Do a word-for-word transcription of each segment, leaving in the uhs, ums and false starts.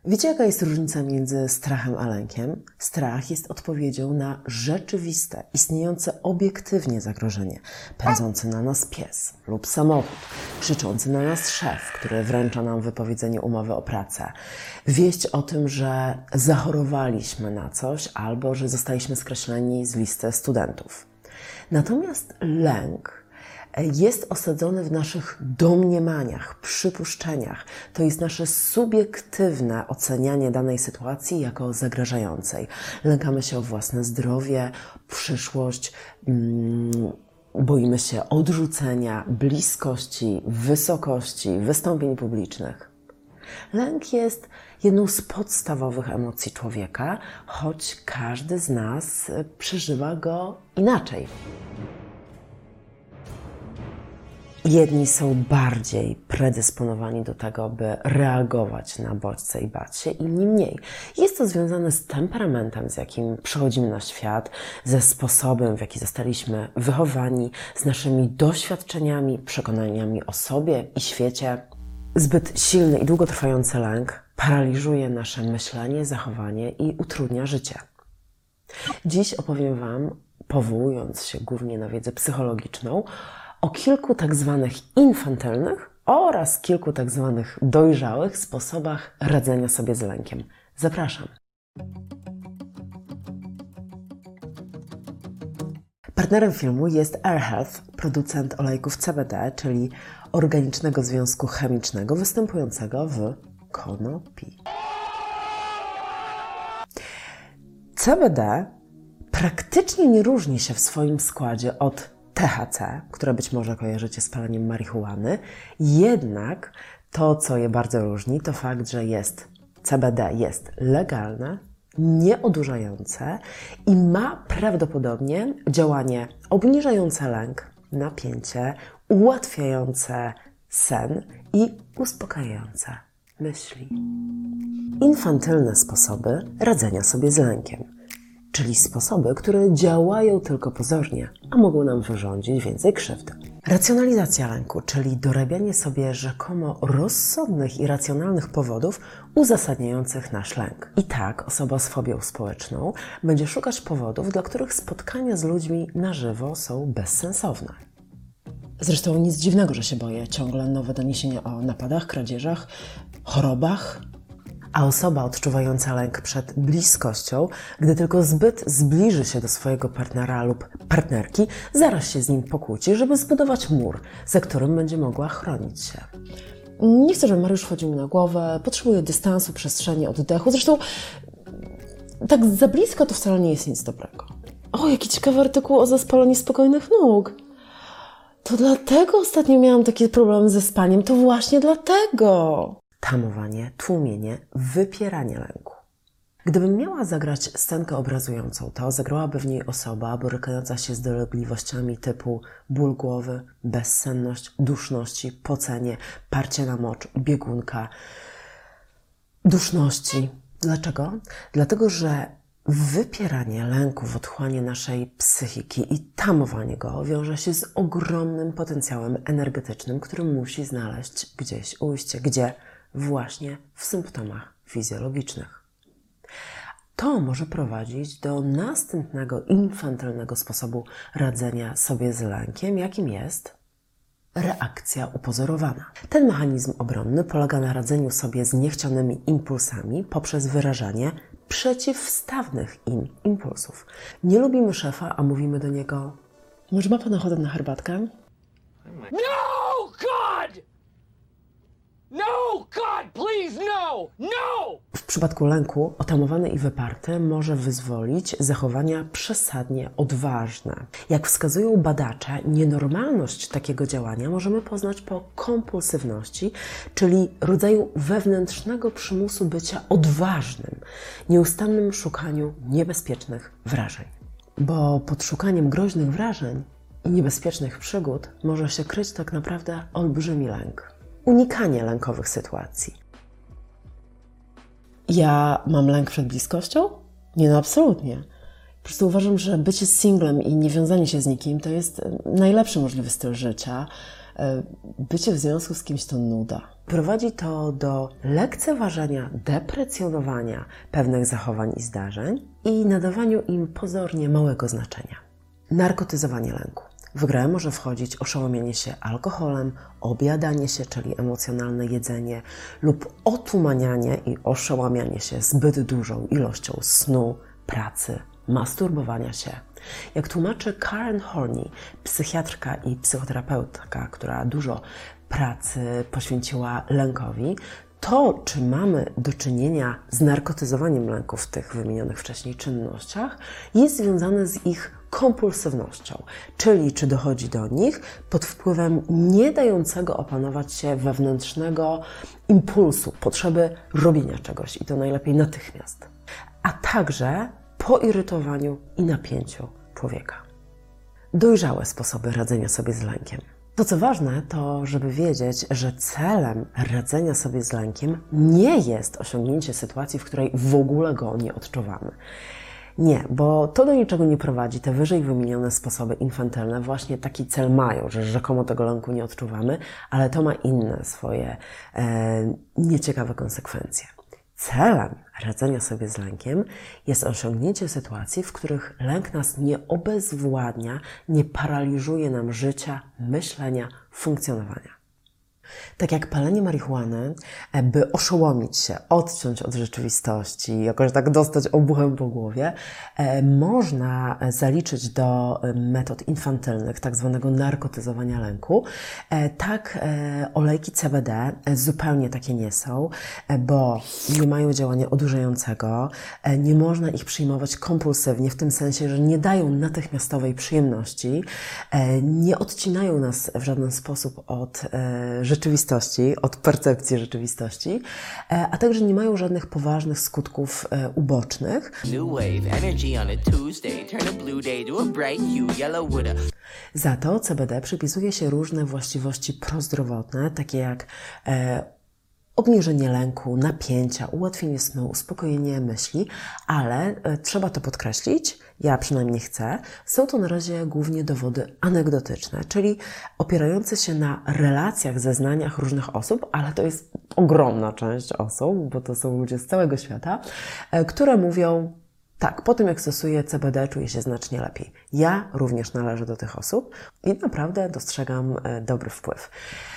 Wiecie, jaka jest różnica między strachem a lękiem? Strach jest odpowiedzią na rzeczywiste, istniejące obiektywnie zagrożenie. Pędzący na nas pies lub samochód, krzyczący na nas szef, który wręcza nam wypowiedzenie umowy o pracę. Wieść o tym, że zachorowaliśmy na coś albo że zostaliśmy skreśleni z listy studentów. Natomiast lęk jest osadzony w naszych domniemaniach, przypuszczeniach. To jest nasze subiektywne ocenianie danej sytuacji jako zagrażającej. Lękamy się o własne zdrowie, przyszłość, mm, boimy się odrzucenia, bliskości, wysokości, wystąpień publicznych. Lęk jest jedną z podstawowych emocji człowieka, choć każdy z nas przeżywa go inaczej. Jedni są bardziej predysponowani do tego, by reagować na bodźce i bać się, inni mniej. Jest to związane z temperamentem, z jakim przychodzimy na świat, ze sposobem, w jaki zostaliśmy wychowani, z naszymi doświadczeniami, przekonaniami o sobie i świecie. Zbyt silny i długotrwający lęk paraliżuje nasze myślenie, zachowanie i utrudnia życie. Dziś opowiem Wam, powołując się głównie na wiedzę psychologiczną, o kilku tak zwanych infantylnych oraz kilku tak zwanych dojrzałych sposobach radzenia sobie z lękiem. Zapraszam. Partnerem filmu jest AirHealth, producent olejków C B D, czyli organicznego związku chemicznego występującego w konopi. C B D praktycznie nie różni się w swoim składzie od T H C, które być może kojarzycie z paleniem marihuany, jednak to, co je bardzo różni, to fakt, że jest C B D jest legalne, nieodurzające i ma prawdopodobnie działanie obniżające lęk, napięcie, ułatwiające sen i uspokajające myśli. Infantylne sposoby radzenia sobie z lękiem, czyli sposoby, które działają tylko pozornie, a mogą nam wyrządzić więcej krzywdy. Racjonalizacja lęku, czyli dorabianie sobie rzekomo rozsądnych i racjonalnych powodów uzasadniających nasz lęk. I tak osoba z fobią społeczną będzie szukać powodów, dla których spotkania z ludźmi na żywo są bezsensowne. Zresztą nic dziwnego, że się boję. Ciągle nowe doniesienia o napadach, kradzieżach, chorobach. A osoba odczuwająca lęk przed bliskością, gdy tylko zbyt zbliży się do swojego partnera lub partnerki, zaraz się z nim pokłóci, żeby zbudować mur, za którym będzie mogła chronić się. Nie chcę, żeby Mariusz wchodził mi na głowę, potrzebuję dystansu, przestrzeni, oddechu. Zresztą tak za blisko to wcale nie jest nic dobrego. O, jaki ciekawy artykuł o zespole niespokojnych nóg. To dlatego ostatnio miałam takie problemy ze spaniem, to właśnie dlatego. Tamowanie, tłumienie, wypieranie lęku. Gdybym miała zagrać scenkę obrazującą, to zagrałaby w niej osoba borykająca się z dolegliwościami typu ból głowy, bezsenność, duszności, pocenie, parcie na mocz, biegunka, duszności. Dlaczego? Dlatego, że wypieranie lęku w otchłanie naszej psychiki i tamowanie go wiąże się z ogromnym potencjałem energetycznym, który musi znaleźć gdzieś ujście. Gdzie? Właśnie w symptomach fizjologicznych. To może prowadzić do następnego infantylnego sposobu radzenia sobie z lękiem, jakim jest reakcja upozorowana. Ten mechanizm obronny polega na radzeniu sobie z niechcianymi impulsami poprzez wyrażanie przeciwstawnych im impulsów. Nie lubimy szefa, a mówimy do niego: może ma Pan ochotę na herbatkę? No, God! No, God, please, no! No! W przypadku lęku otamowany i wyparty może wyzwolić zachowania przesadnie odważne. Jak wskazują badacze, nienormalność takiego działania możemy poznać po kompulsywności, czyli rodzaju wewnętrznego przymusu bycia odważnym, nieustannym szukaniu niebezpiecznych wrażeń. Bo pod szukaniem groźnych wrażeń i niebezpiecznych przygód może się kryć tak naprawdę olbrzymi lęk. Unikanie lękowych sytuacji. Ja mam lęk przed bliskością? Nie, no absolutnie. Po prostu uważam, że bycie singlem i nie wiązanie się z nikim to jest najlepszy możliwy styl życia. bycie w związku z kimś to nuda. Prowadzi to do lekceważenia, deprecjonowania pewnych zachowań i zdarzeń i nadawaniu im pozornie małego znaczenia. Narkotyzowanie lęku. W grę może wchodzić oszołomienie się alkoholem, obiadanie się, czyli emocjonalne jedzenie lub otumanianie i oszałamianie się zbyt dużą ilością snu, pracy, masturbowania się. Jak tłumaczy Karen Horney, psychiatrka i psychoterapeutka, która dużo pracy poświęciła lękowi, to, czy mamy do czynienia z narkotyzowaniem lęku w tych wymienionych wcześniej czynnościach, jest związane z ich kompulsywnością, czyli czy dochodzi do nich pod wpływem nie dającego opanować się wewnętrznego impulsu, potrzeby robienia czegoś i to najlepiej natychmiast, a także po irytowaniu i napięciu człowieka. Dojrzałe sposoby radzenia sobie z lękiem. To, co ważne, to żeby wiedzieć, że celem radzenia sobie z lękiem nie jest osiągnięcie sytuacji, w której w ogóle go nie odczuwamy. Nie, bo to do niczego nie prowadzi. Te wyżej wymienione sposoby infantylne właśnie taki cel mają, że rzekomo tego lęku nie odczuwamy, ale to ma inne swoje e, nieciekawe konsekwencje. Celem radzenia sobie z lękiem jest osiągnięcie sytuacji, w których lęk nas nie obezwładnia, nie paraliżuje nam życia, myślenia, funkcjonowania. Tak jak palenie marihuany, by oszołomić się, odciąć od rzeczywistości, jakoś tak dostać obuchem po głowie, można zaliczyć do metod infantylnych, tak zwanego narkotyzowania lęku. Tak olejki C B D zupełnie takie nie są, bo nie mają działania odurzającego, nie można ich przyjmować kompulsywnie, w tym sensie, że nie dają natychmiastowej przyjemności, nie odcinają nas w żaden sposób od rzeczywistości, od percepcji rzeczywistości, a także nie mają żadnych poważnych skutków ubocznych. Za to C B D przypisuje się różne właściwości prozdrowotne, takie jak e, obniżenie lęku, napięcia, ułatwienie snu, uspokojenie myśli, ale e, trzeba to podkreślić, ja przynajmniej chcę, są to na razie głównie dowody anegdotyczne, czyli opierające się na relacjach, zeznaniach różnych osób, ale to jest ogromna część osób, bo to są ludzie z całego świata, e, które mówią: tak, po tym jak stosuję C B D, czuję się znacznie lepiej. Ja również należę do tych osób i naprawdę dostrzegam e, dobry wpływ.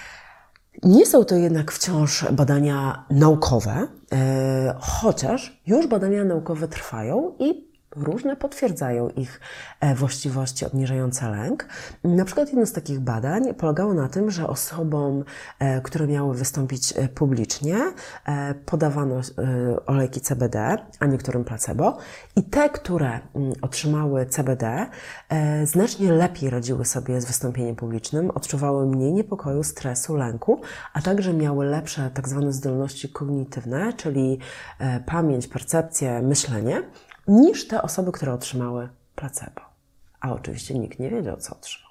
Nie są to jednak wciąż badania naukowe, e, chociaż już badania naukowe trwają i różne potwierdzają ich właściwości obniżające lęk. Na przykład jedno z takich badań polegało na tym, że osobom, które miały wystąpić publicznie, podawano olejki C B D, a niektórym placebo i te, które otrzymały C B D, znacznie lepiej radziły sobie z wystąpieniem publicznym, odczuwały mniej niepokoju, stresu, lęku, a także miały lepsze tak zwane zdolności kognitywne, czyli pamięć, percepcję, myślenie, niż te osoby, które otrzymały placebo. A oczywiście nikt nie wiedział, co otrzymał.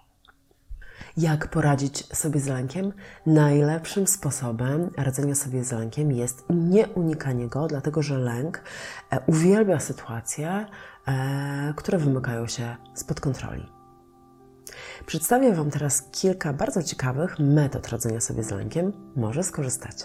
Jak poradzić sobie z lękiem? Najlepszym sposobem radzenia sobie z lękiem jest nie unikanie go, dlatego że lęk uwielbia sytuacje, które wymykają się spod kontroli. Przedstawię Wam teraz kilka bardzo ciekawych metod radzenia sobie z lękiem. Może skorzystacie.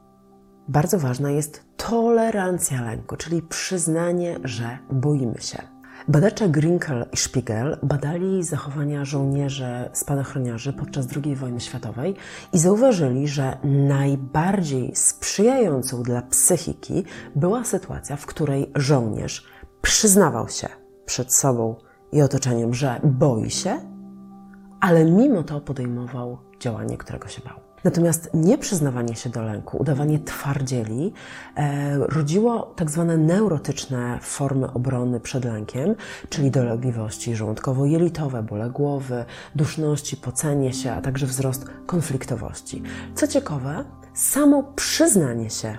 Bardzo ważna jest tolerancja lęku, czyli przyznanie, że boimy się. Badacze Grinkel i Spiegel badali zachowania żołnierzy spadochroniarzy podczas drugiej wojny światowej i zauważyli, że najbardziej sprzyjającą dla psychiki była sytuacja, w której żołnierz przyznawał się przed sobą i otoczeniem, że boi się, ale mimo to podejmował działanie, którego się bał. Natomiast nieprzyznawanie się do lęku, udawanie twardzieli e, rodziło tak zwane neurotyczne formy obrony przed lękiem, czyli dolegliwości żołądkowo-jelitowe, bóle głowy, duszności, pocenie się, a także wzrost konfliktowości. Co ciekawe, samo przyznanie się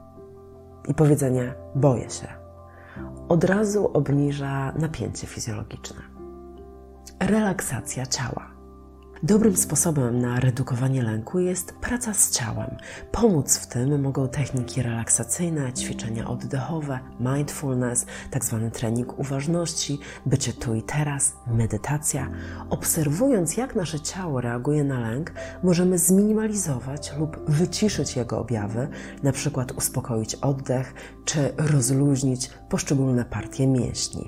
i powiedzenie boję się od razu obniża napięcie fizjologiczne. Relaksacja ciała. Dobrym sposobem na redukowanie lęku jest praca z ciałem. Pomóc w tym mogą techniki relaksacyjne, ćwiczenia oddechowe, mindfulness, tzw. trening uważności, bycie tu i teraz, medytacja. Obserwując, jak nasze ciało reaguje na lęk, możemy zminimalizować lub wyciszyć jego objawy, na przykład uspokoić oddech czy rozluźnić poszczególne partie mięśni.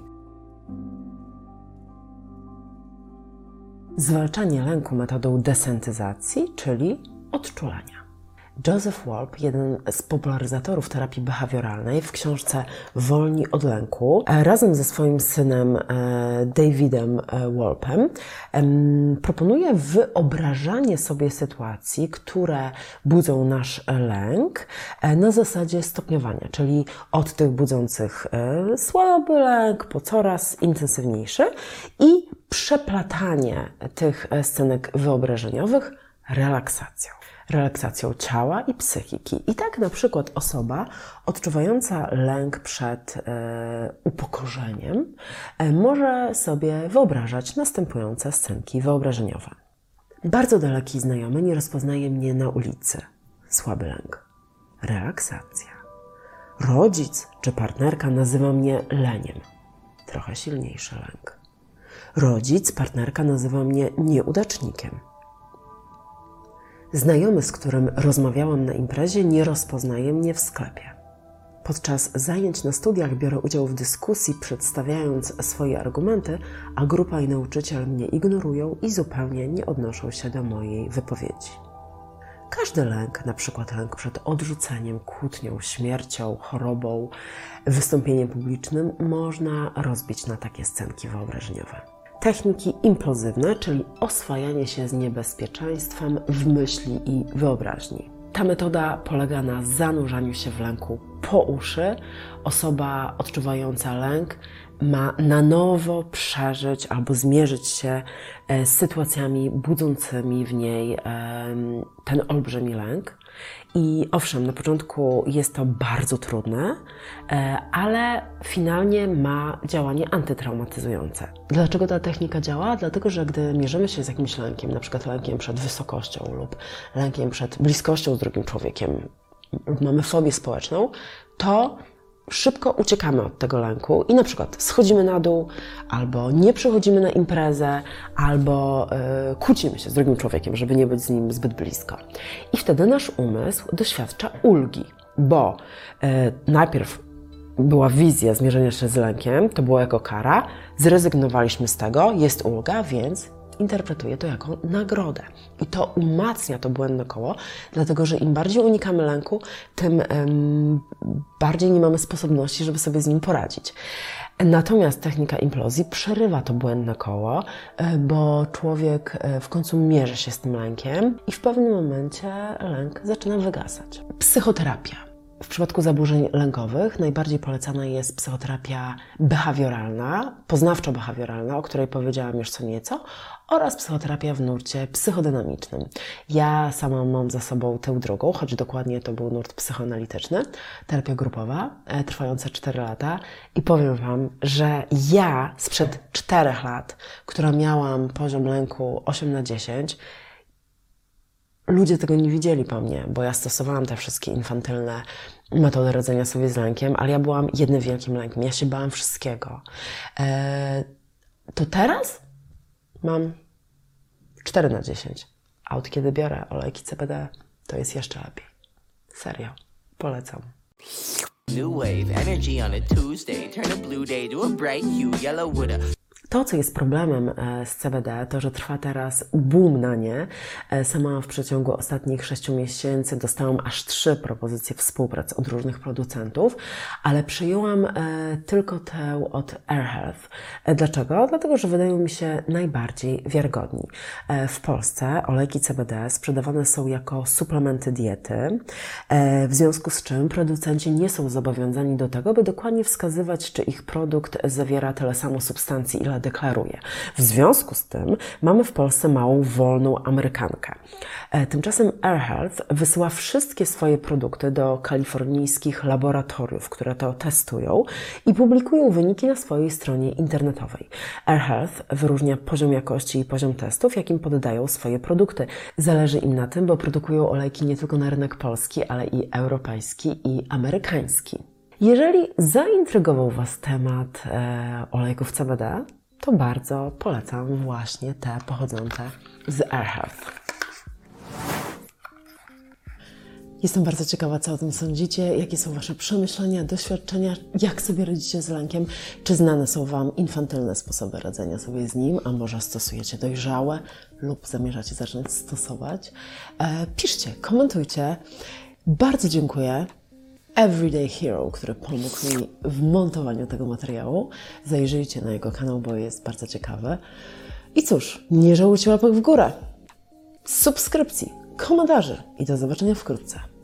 Zwalczanie lęku metodą desentyzacji, czyli odczulania. Joseph Wolpe, jeden z popularyzatorów terapii behawioralnej, w książce Wolni od lęku, razem ze swoim synem Davidem Wolpem, proponuje wyobrażanie sobie sytuacji, które budzą nasz lęk na zasadzie stopniowania, czyli od tych budzących słaby lęk po coraz intensywniejszy i przeplatanie tych scenek wyobrażeniowych relaksacją. Relaksacją ciała i psychiki. I tak na przykład osoba odczuwająca lęk przed e, upokorzeniem e, może sobie wyobrażać następujące scenki wyobrażeniowe. Bardzo daleki znajomy nie rozpoznaje mnie na ulicy. Słaby lęk. Relaksacja. Rodzic czy partnerka nazywa mnie leniem. Trochę silniejszy lęk. Rodzic, partnerka nazywa mnie nieudacznikiem. Znajomy, z którym rozmawiałam na imprezie, nie rozpoznaje mnie w sklepie. Podczas zajęć na studiach biorę udział w dyskusji, przedstawiając swoje argumenty, a grupa i nauczyciel mnie ignorują i zupełnie nie odnoszą się do mojej wypowiedzi. Każdy lęk, na przykład lęk przed odrzuceniem, kłótnią, śmiercią, chorobą, wystąpieniem publicznym, można rozbić na takie scenki wyobrażeniowe. Techniki implozywne, czyli oswajanie się z niebezpieczeństwem w myśli i wyobraźni. Ta metoda polega na zanurzaniu się w lęku po uszy. Osoba odczuwająca lęk ma na nowo przeżyć albo zmierzyć się z sytuacjami budzącymi w niej ten olbrzymi lęk. I owszem, na początku jest to bardzo trudne, ale finalnie ma działanie antytraumatyzujące. Dlaczego ta technika działa? Dlatego, że gdy mierzymy się z jakimś lękiem, na przykład lękiem przed wysokością lub lękiem przed bliskością z drugim człowiekiem, lub mamy fobię społeczną, to szybko uciekamy od tego lęku i na przykład schodzimy na dół, albo nie przychodzimy na imprezę, albo yy, kłócimy się z drugim człowiekiem, żeby nie być z nim zbyt blisko. I wtedy nasz umysł doświadcza ulgi, bo yy, najpierw była wizja zmierzenia się z lękiem, to było jako kara, zrezygnowaliśmy z tego, jest ulga, więc interpretuję to jako nagrodę. I to umacnia to błędne koło, dlatego że im bardziej unikamy lęku, tym um, bardziej nie mamy sposobności, żeby sobie z nim poradzić. Natomiast technika implozji przerywa to błędne koło, bo człowiek w końcu mierzy się z tym lękiem i w pewnym momencie lęk zaczyna wygasać. Psychoterapia. W przypadku zaburzeń lękowych najbardziej polecana jest psychoterapia behawioralna, poznawczo-behawioralna, o której powiedziałam już co nieco, oraz psychoterapia w nurcie psychodynamicznym. Ja sama mam za sobą tę drugą, choć dokładnie to był nurt psychoanalityczny, terapia grupowa, e, trwająca cztery lata i powiem Wam, że ja sprzed czterech lat, która miałam poziom lęku osiem na dziesięć, ludzie tego nie widzieli po mnie, bo ja stosowałam te wszystkie infantylne metody radzenia sobie z lękiem, ale ja byłam jednym wielkim lękiem. Ja się bałam wszystkiego. Eee, to teraz mam cztery na dziesięć. A od kiedy biorę olejki C B D, to jest jeszcze lepiej. Serio. Polecam. New wave energy on a Tuesday. Turn a blue day to a bright hue, yellow with a... To, co jest problemem z C B D, to, że trwa teraz boom na nie. Sama w przeciągu ostatnich sześciu miesięcy dostałam aż trzy propozycje współpracy od różnych producentów, ale przyjęłam tylko tę od AirHealth. Dlaczego? Dlatego, że wydają mi się najbardziej wiarygodni. W Polsce olejki C B D sprzedawane są jako suplementy diety, w związku z czym producenci nie są zobowiązani do tego, by dokładnie wskazywać, czy ich produkt zawiera tyle samo substancji, ile deklaruje. W związku z tym mamy w Polsce małą, wolną Amerykankę. Tymczasem AirHealth wysyła wszystkie swoje produkty do kalifornijskich laboratoriów, które to testują i publikują wyniki na swojej stronie internetowej. AirHealth wyróżnia poziom jakości i poziom testów, jakim poddają swoje produkty. Zależy im na tym, bo produkują olejki nie tylko na rynek polski, ale i europejski i amerykański. Jeżeli zaintrygował Was temat e, olejków C B D, to bardzo polecam właśnie te pochodzące z AirHealth. Jestem bardzo ciekawa, co o tym sądzicie, jakie są Wasze przemyślenia, doświadczenia, jak sobie radzicie z lękiem, czy znane są Wam infantylne sposoby radzenia sobie z nim, a może stosujecie dojrzałe lub zamierzacie zacząć stosować. E, piszcie, komentujcie. Bardzo dziękuję Everyday Hero, który pomógł mi w montowaniu tego materiału. Zajrzyjcie na jego kanał, bo jest bardzo ciekawy. I cóż, nie żałujcie łapek w górę, subskrypcji, komentarzy i do zobaczenia wkrótce.